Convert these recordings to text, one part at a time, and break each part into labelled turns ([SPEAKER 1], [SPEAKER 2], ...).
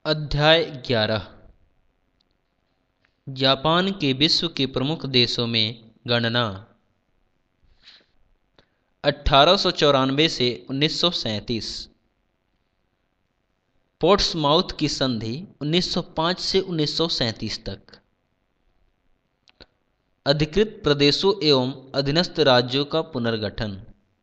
[SPEAKER 1] अध्याय 11। जापान के विश्व के प्रमुख देशों में गणना। 1894 से 1937। पोर्ट्समाउथ की संधि 1905 से 1937 तक। अधिकृत प्रदेशों एवं अधीनस्थ राज्यों का पुनर्गठन।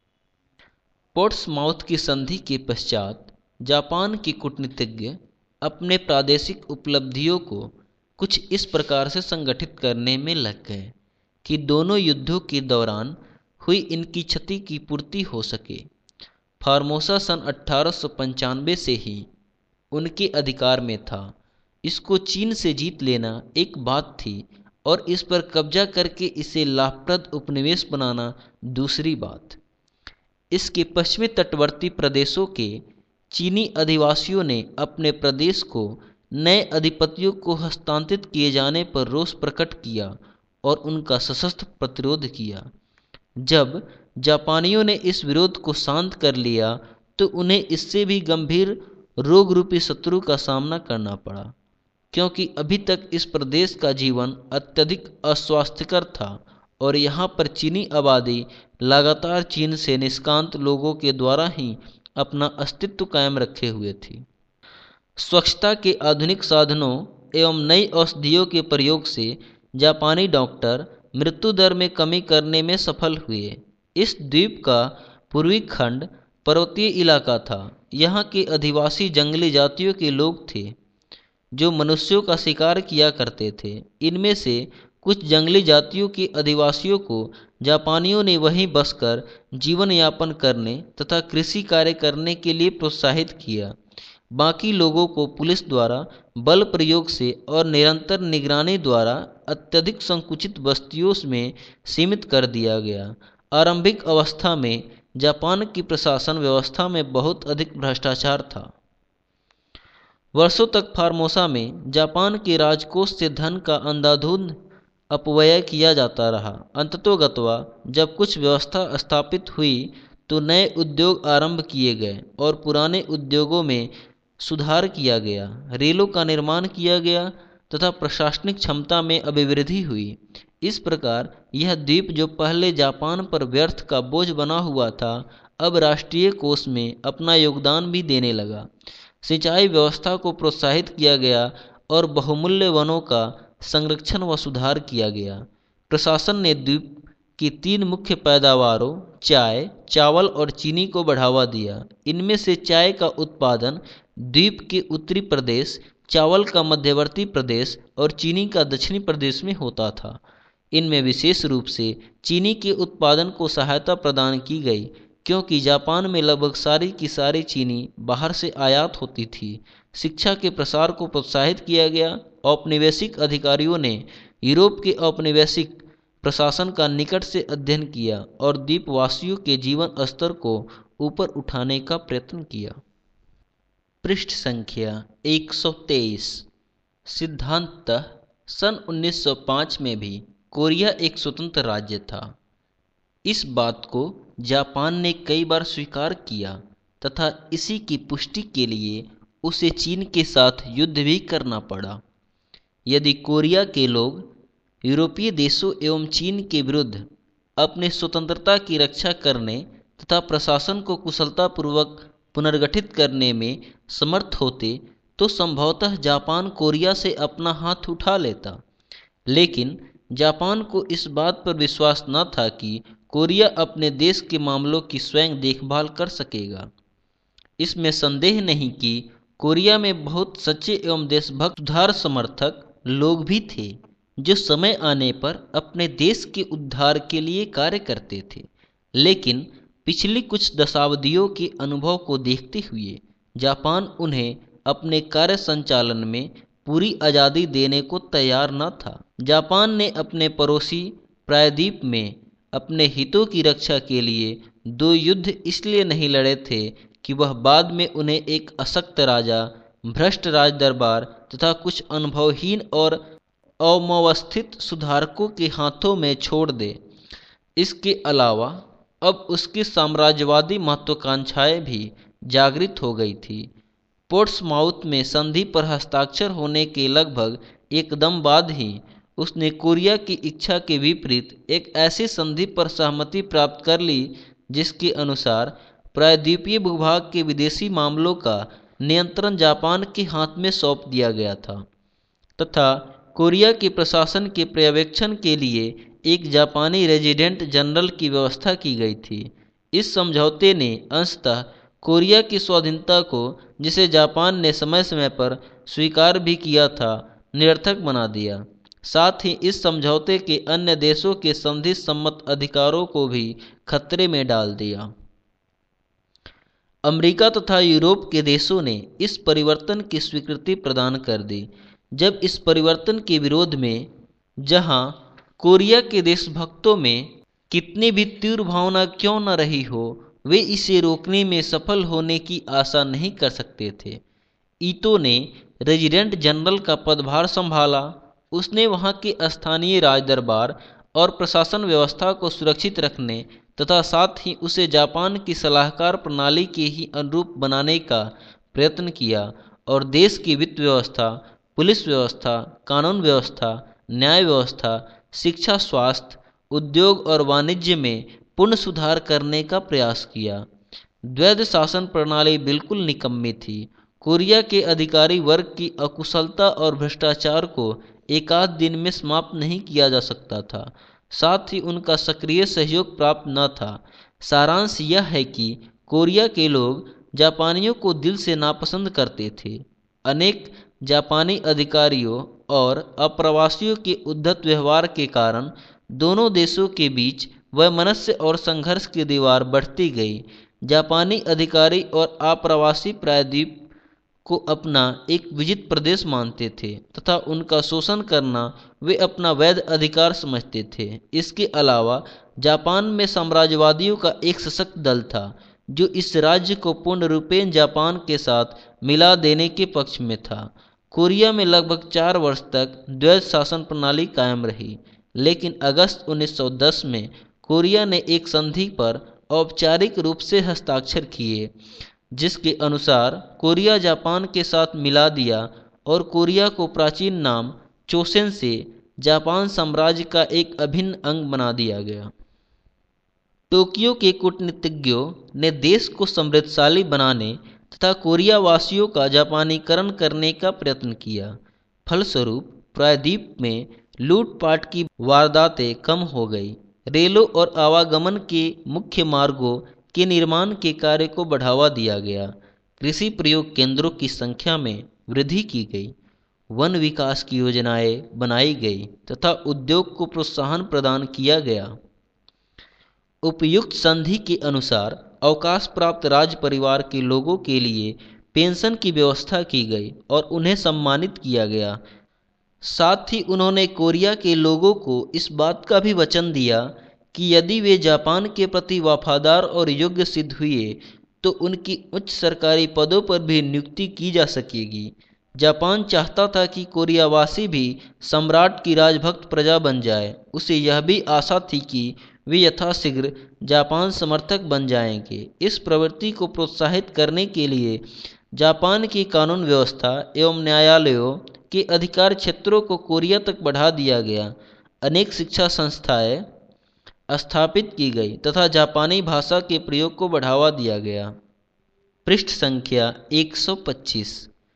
[SPEAKER 1] पोर्ट्समाउथ की संधि के पश्चात जापान के कूटनीतिज्ञ अपने प्रादेशिक उपलब्धियों को कुछ इस प्रकार से संगठित करने में लग गए कि दोनों युद्धों के दौरान हुई इनकी क्षति की पूर्ति हो सके। फार्मोसा सन 1895 से ही उनके अधिकार में था। इसको चीन से जीत लेना एक बात थी और इस पर कब्जा करके इसे लाभप्रद उपनिवेश बनाना दूसरी बात। इसके पश्चिमी तटवर्ती प्रदेशों के चीनी अधिवासियों ने अपने प्रदेश को नए अधिपतियों को हस्तांतरित किए जाने पर रोष प्रकट किया और उनका सशस्त्र प्रतिरोध किया। जब जापानियों ने इस विरोध को शांत कर लिया तो उन्हें इससे भी गंभीर रोग रूपी शत्रु का सामना करना पड़ा, क्योंकि अभी तक इस प्रदेश का जीवन अत्यधिक अस्वास्थ्यकर था और यहाँ पर चीनी आबादी लगातार चीन से निष्कांत लोगों के द्वारा ही अपना अस्तित्व कायम रखे हुए थी। स्वच्छता के आधुनिक साधनों एवं नई औषधियों के प्रयोग से जापानी डॉक्टर मृत्यु दर में कमी करने में सफल हुए। इस द्वीप का पूर्वी खंड पर्वतीय इलाका था। यहाँ के अधिवासी जंगली जातियों के लोग थे जो मनुष्यों का शिकार किया करते थे। इनमें से कुछ जंगली जातियों के अधिवासियों को जापानियों ने वहीं बसकर जीवन यापन करने तथा कृषि कार्य करने के लिए प्रोत्साहित किया। बाकी लोगों को पुलिस द्वारा बल प्रयोग से और निरंतर निगरानी द्वारा अत्यधिक संकुचित बस्तियों में सीमित कर दिया गया। आरंभिक अवस्था में जापान की प्रशासन व्यवस्था में बहुत अधिक भ्रष्टाचार था। वर्षों तक फार्मोसा में जापान के राजकोष से धन का अंधाधुंध अपव्यय किया जाता रहा। अंततोगत्वा जब कुछ व्यवस्था स्थापित हुई तो नए उद्योग आरंभ किए गए और पुराने उद्योगों में सुधार किया गया। रेलों का निर्माण किया गया तथा प्रशासनिक क्षमता में अभिवृद्धि हुई। इस प्रकार यह द्वीप जो पहले जापान पर व्यर्थ का बोझ बना हुआ था, अब राष्ट्रीय कोष में अपना योगदान भी देने लगा। सिंचाई व्यवस्था को प्रोत्साहित किया गया और बहुमूल्य वनों का संरक्षण व सुधार किया गया। प्रशासन ने द्वीप की 3 मुख्य पैदावारों चाय, चावल और चीनी को बढ़ावा दिया। इनमें से चाय का उत्पादन द्वीप के उत्तरी प्रदेश, चावल का मध्यवर्ती प्रदेश और चीनी का दक्षिणी प्रदेश में होता था। इनमें विशेष रूप से चीनी के उत्पादन को सहायता प्रदान की गई, क्योंकि जापान में लगभग सारी की सारी चीनी बाहर से आयात होती थी। शिक्षा के प्रसार को प्रोत्साहित किया गया। औपनिवेशिक अधिकारियों ने यूरोप के औपनिवेशिक प्रशासन का निकट से अध्ययन किया और द्वीपवासियों के जीवन स्तर को ऊपर उठाने का प्रयत्न किया। पृष्ठ संख्या 123। सिद्धांततः सन 1905 में भी कोरिया एक स्वतंत्र राज्य था। इस बात को जापान ने कई बार स्वीकार किया तथा इसी की पुष्टि के लिए उसे चीन के साथ युद्ध भी करना पड़ा। यदि कोरिया के लोग यूरोपीय देशों एवं चीन के विरुद्ध अपने स्वतंत्रता की रक्षा करने तथा प्रशासन को कुशलतापूर्वक पुनर्गठित करने में समर्थ होते तो संभवतः जापान कोरिया से अपना हाथ उठा लेता। लेकिन जापान को इस बात पर विश्वास न था कि कोरिया अपने देश के मामलों की स्वयं देखभाल कर सकेगा। इसमें संदेह नहीं कि कोरिया में बहुत सच्चे एवं देशभक्त सुधार समर्थक लोग भी थे जो समय आने पर अपने देश के उद्धार के लिए कार्य करते थे। लेकिन पिछली कुछ दशाब्दियों के अनुभव को देखते हुए जापान उन्हें अपने कार्य संचालन में पूरी आज़ादी देने को तैयार न था। जापान ने अपने पड़ोसी प्रायद्वीप में अपने हितों की रक्षा के लिए 2 युद्ध इसलिए नहीं लड़े थे कि वह बाद में उन्हें एक अशक्त राजा, भ्रष्ट राज दरबार तथा कुछ अनुभवहीन और अव्यवस्थित सुधारकों के हाथों में छोड़ दे। इसके अलावा अब उसकी साम्राज्यवादी महत्वाकांक्षाएं भी जागृत हो गई थी। पोर्ट्समाउथ में संधि पर हस्ताक्षर होने के लगभग एकदम बाद ही उसने कोरिया की इच्छा के विपरीत एक ऐसी संधि पर सहमति प्राप्त कर ली जिसके अनुसार प्रायद्वीपीय भूभाग के विदेशी मामलों का नियंत्रण जापान के हाथ में सौंप दिया गया था तथा कोरिया के प्रशासन के पर्यवेक्षण के लिए एक जापानी रेजिडेंट जनरल की व्यवस्था की गई थी। इस समझौते ने अंशतः कोरिया की स्वाधीनता को, जिसे जापान ने समय समय पर स्वीकार भी किया था, निरर्थक बना दिया। साथ ही इस समझौते के अन्य देशों के संधि सम्मत अधिकारों को भी खतरे में डाल दिया। अमेरिका तथा यूरोप के देशों ने इस परिवर्तन की स्वीकृति प्रदान कर दी। जब इस परिवर्तन के विरोध में, जहां कोरिया के देशभक्तों में कितनी भी तीव्र भावना क्यों न रही हो, वे इसे रोकने में सफल होने की आशा नहीं कर सकते थे। ईतो ने रेजिडेंट जनरल का पदभार संभाला। उसने वहां के स्थानीय राजदरबार और प्रशासन व्यवस्था को सुरक्षित रखने तथा साथ ही उसे जापान की सलाहकार प्रणाली के ही अनुरूप बनाने का प्रयत्न किया और देश की वित्त व्यवस्था, पुलिस व्यवस्था, कानून व्यवस्था, न्याय व्यवस्था, शिक्षा, स्वास्थ्य, उद्योग और वाणिज्य में पूर्ण सुधार करने का प्रयास किया। द्वैध शासन प्रणाली बिल्कुल निकम्मी थी। कोरिया के अधिकारी वर्ग की अकुशलता और भ्रष्टाचार को एकाध दिन में समाप्त नहीं किया जा सकता था। साथ ही उनका सक्रिय सहयोग प्राप्त न था। सारांश यह है कि कोरिया के लोग जापानियों को दिल से नापसंद करते थे। अनेक जापानी अधिकारियों और अप्रवासियों के उद्धत व्यवहार के कारण दोनों देशों के बीच वैमनस्य और संघर्ष की दीवार बढ़ती गई। जापानी अधिकारी और अप्रवासी प्रायद्वीप को अपना एक विजित प्रदेश मानते थे तथा उनका शोषण करना वे अपना वैध अधिकार समझते थे। इसके अलावा जापान में साम्राज्यवादियों का एक सशक्त दल था जो इस राज्य को पूर्ण रूपेण जापान के साथ मिला देने के पक्ष में था। कोरिया में लगभग 4 वर्ष तक द्वैध शासन प्रणाली कायम रही, लेकिन अगस्त 1910 में कोरिया ने एक संधि पर औपचारिक रूप से हस्ताक्षर किए, जिसके अनुसार कोरिया जापान के साथ मिला दिया और कोरिया को प्राचीन नाम चोसेन से जापान साम्राज्य का एक अभिन्न अंग बना दिया गया। टोक्यो के कूटनीतिज्ञों ने देश को समृद्धशाली बनाने तथा कोरिया वासियों का जापानीकरण करने का प्रयत्न किया। फलस्वरूप प्रायद्वीप में लूटपाट की वारदातें कम हो गई। रेलों और आवागमन के मुख्य मार्गों के निर्माण के कार्य को बढ़ावा दिया गया। कृषि प्रयोग केंद्रों की संख्या में वृद्धि की गई। वन विकास की योजनाएं बनाई गई तथा उद्योग को प्रोत्साहन प्रदान किया गया। उपयुक्त संधि के अनुसार अवकाश प्राप्त राज परिवार के लोगों के लिए पेंशन की व्यवस्था की गई और उन्हें सम्मानित किया गया। साथ ही उन्होंने कोरिया के लोगों को इस बात का भी वचन दिया कि यदि वे जापान के प्रति वफादार और योग्य सिद्ध हुए तो उनकी उच्च सरकारी पदों पर भी नियुक्ति की जा सकेगी। जापान चाहता था कि कोरियावासी भी सम्राट की राजभक्त प्रजा बन जाए। उसे यह भी आशा थी कि वे यथाशीघ्र जापान समर्थक बन जाएंगे। इस प्रवृत्ति को प्रोत्साहित करने के लिए जापान की कानून व्यवस्था एवं न्यायालयों के अधिकार क्षेत्रों को कोरिया तक बढ़ा दिया गया। अनेक शिक्षा संस्थाएं स्थापित की गई तथा जापानी भाषा के प्रयोग को बढ़ावा दिया गया। पृष्ठ संख्या 125।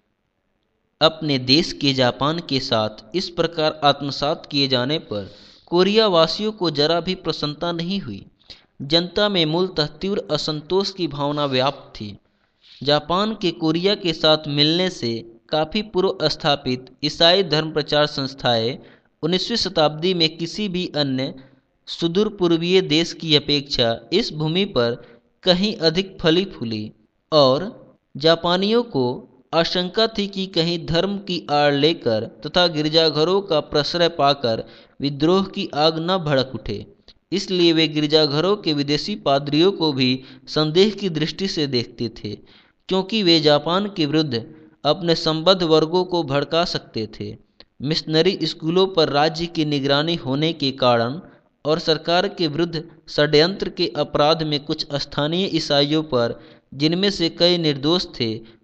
[SPEAKER 1] अपने देश के जापान के साथ इस प्रकार आत्मसात किए जाने पर कोरिया वासियों को जरा भी प्रसन्नता नहीं हुई। जनता में मूलतः तीव्र असंतोष की भावना व्याप्त थी। जापान के कोरिया के साथ मिलने से काफ़ी पूर्व स्थापित ईसाई धर्म प्रचार संस्थाएं 19वीं शताब्दी में किसी भी अन्य सुदूर पूर्वीय देश की अपेक्षा इस भूमि पर कहीं अधिक फली फूली और जापानियों को आशंका थी कि कहीं धर्म की आड़ लेकर तथा गिरजाघरों का प्रश्रय पाकर विद्रोह की आग न भड़क उठे। इसलिए वे गिरजाघरों के विदेशी पादरियों को भी संदेह की दृष्टि से देखते थे, क्योंकि वे जापान के विरुद्ध अपने संबद्ध वर्गों को भड़का सकते थे। मिशनरी स्कूलों पर राज्य की निगरानी होने के कारण और सरकार के विरुद्ध षड्यंत्र के अपराध में कुछ स्थानीय ईसाइयों पर, जिनमें से कई निर्दोष थे,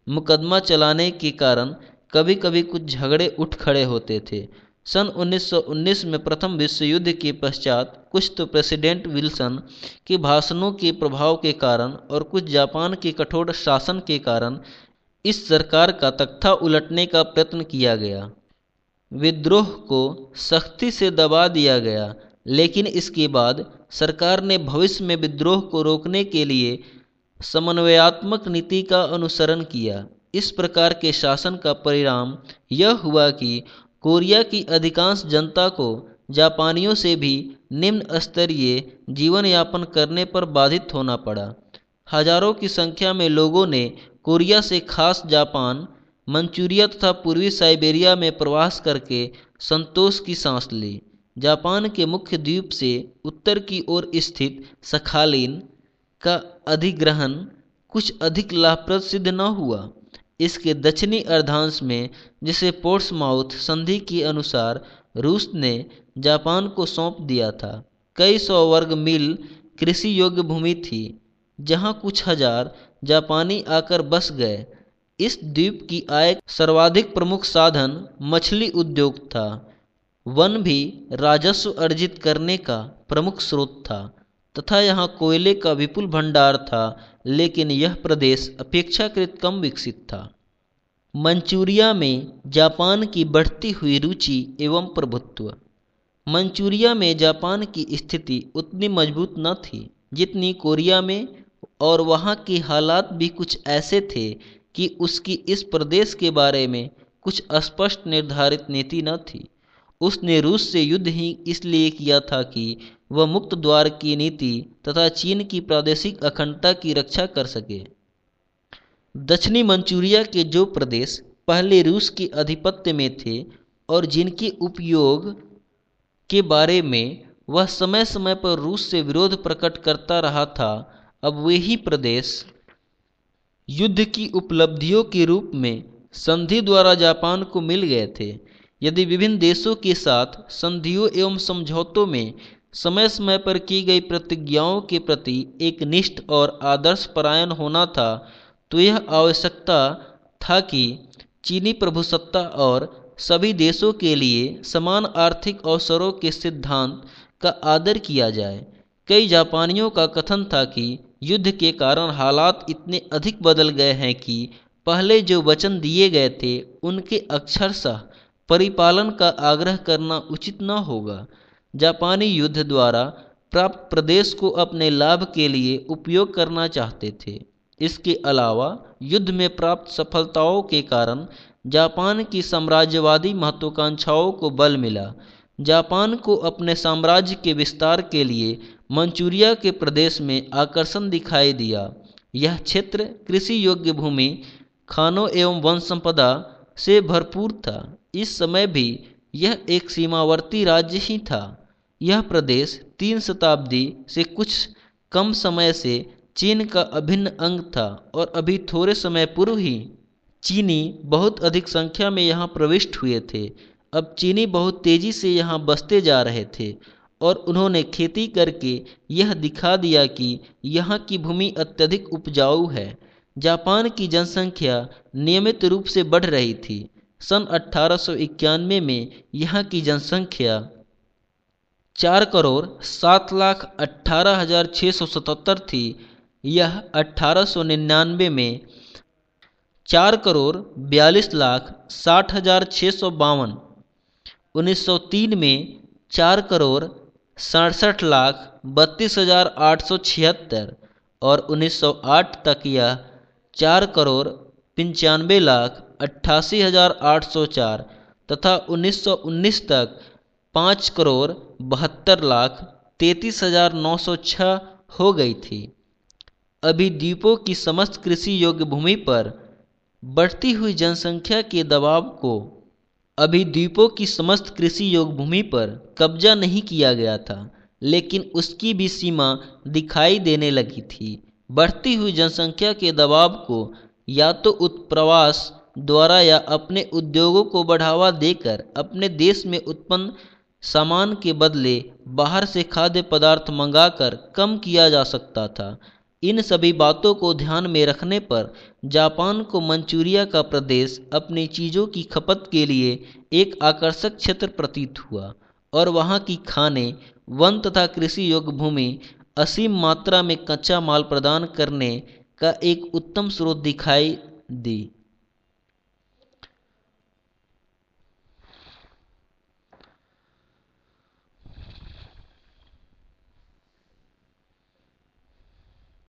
[SPEAKER 1] मुकदमा चलाने के कारण कभी कभी कुछ झगड़े उठ खड़े होते थे। सन 1919 में प्रथम विश्व युद्ध के पश्चात कुछ तो प्रेसिडेंट विल्सन के भाषणों के प्रभाव के कारण और कुछ जापान के कठोर शासन के कारण इस सरकार का तख्ता उलटने का प्रयत्न किया गया। विद्रोह को सख्ती से दबा दिया गया, लेकिन इसके बाद सरकार ने भविष्य में विद्रोह को रोकने के लिए समन्वयात्मक नीति का अनुसरण किया। इस प्रकार के शासन का परिणाम यह हुआ कि कोरिया की अधिकांश जनता को जापानियों से भी निम्न स्तरीय जीवन यापन करने पर बाधित होना पड़ा। हजारों की संख्या में लोगों ने कोरिया से खास जापान, मंचूरिया तथा पूर्वी साइबेरिया में प्रवास करके संतोष की सांस ली। जापान के मुख्य द्वीप से उत्तर की ओर स्थित सखालिन का अधिग्रहण कुछ अधिक लाभप्रद सिद्ध न हुआ। इसके दक्षिणी अर्धांश में, जिसे पोर्ट्समाउथ संधि के अनुसार रूस ने जापान को सौंप दिया था, कई सौ वर्ग मील कृषि योग्य भूमि थी, जहां कुछ हजार जापानी आकर बस गए। इस द्वीप की आय सर्वाधिक प्रमुख साधन मछली उद्योग था। वन भी राजस्व अर्जित करने का प्रमुख स्रोत था तथा यहाँ कोयले का विपुल भंडार था, लेकिन यह प्रदेश अपेक्षाकृत कम विकसित था। मंचूरिया में जापान की बढ़ती हुई रुचि एवं प्रभुत्व। मंचूरिया में जापान की स्थिति उतनी मजबूत न थी जितनी कोरिया में, और वहाँ के हालात भी कुछ ऐसे थे कि उसकी इस प्रदेश के बारे में कुछ स्पष्ट निर्धारित नीति न थी। उसने रूस से युद्ध ही इसलिए किया था कि वह मुक्त द्वार की नीति तथा चीन की प्रादेशिक अखंडता की रक्षा कर सके। दक्षिणी मंचूरिया के जो प्रदेश पहले रूस के आधिपत्य में थे और जिनके उपयोग के बारे में वह समय समय पर रूस से विरोध प्रकट करता रहा था, अब वे ही प्रदेश युद्ध की उपलब्धियों के रूप में संधि द्वारा जापान को मिल गए थे। यदि विभिन्न देशों के साथ संधियों एवं समझौतों में समय समय पर की गई प्रतिज्ञाओं के प्रति एक निष्ठ और आदर्श परायण होना था, तो यह आवश्यकता था कि चीनी प्रभुसत्ता और सभी देशों के लिए समान आर्थिक अवसरों के सिद्धांत का आदर किया जाए। कई जापानियों का कथन था कि युद्ध के कारण हालात इतने अधिक बदल गए हैं कि पहले जो वचन दिए गए थे उनके अक्षरशः परिपालन का आग्रह करना उचित न होगा। जापानी युद्ध द्वारा प्राप्त प्रदेश को अपने लाभ के लिए उपयोग करना चाहते थे। इसके अलावा युद्ध में प्राप्त सफलताओं के कारण जापान की साम्राज्यवादी महत्वाकांक्षाओं को बल मिला। जापान को अपने साम्राज्य के विस्तार के लिए मंचूरिया के प्रदेश में आकर्षण दिखाई दिया। यह क्षेत्र कृषि योग्य भूमि, खानों एवं वन संपदा से भरपूर था। इस समय भी यह एक सीमावर्ती राज्य ही था। यह प्रदेश 3 शताब्दी से कुछ कम समय से चीन का अभिन्न अंग था और अभी थोड़े समय पूर्व ही चीनी बहुत अधिक संख्या में यहाँ प्रविष्ट हुए थे। अब चीनी बहुत तेजी से यहाँ बसते जा रहे थे और उन्होंने खेती करके यह दिखा दिया कि यहाँ की भूमि अत्यधिक उपजाऊ है। जापान की जनसंख्या नियमित रूप से बढ़ रही थी। सन 1891 में यहाँ की जनसंख्या 4,07,18,677 थी। यह 1899 में 4,42,60,652, 1903 में 4,67,32,876 और 1908 तक यह 4,95,88,804 तथा 1919 तक 5,72,33,906 हो गई थी। अभी द्वीपों की समस्त कृषि योग्य भूमि पर बढ़ती हुई जनसंख्या के दबाव को कब्जा नहीं किया गया था, लेकिन उसकी भी सीमा दिखाई देने लगी थी। बढ़ती हुई जनसंख्या के दबाव को या तो उत्प्रवास द्वारा या अपने उद्योगों को बढ़ावा देकर अपने देश में उत्पन्न सामान के बदले बाहर से खाद्य पदार्थ मंगाकर कम किया जा सकता था। इन सभी बातों को ध्यान में रखने पर जापान को मंचूरिया का प्रदेश अपनी चीज़ों की खपत के लिए एक आकर्षक क्षेत्र प्रतीत हुआ और वहाँ की खाने, वन तथा कृषि योग्य भूमि असीम मात्रा में कच्चा माल प्रदान करने का एक उत्तम स्रोत दिखाई दी।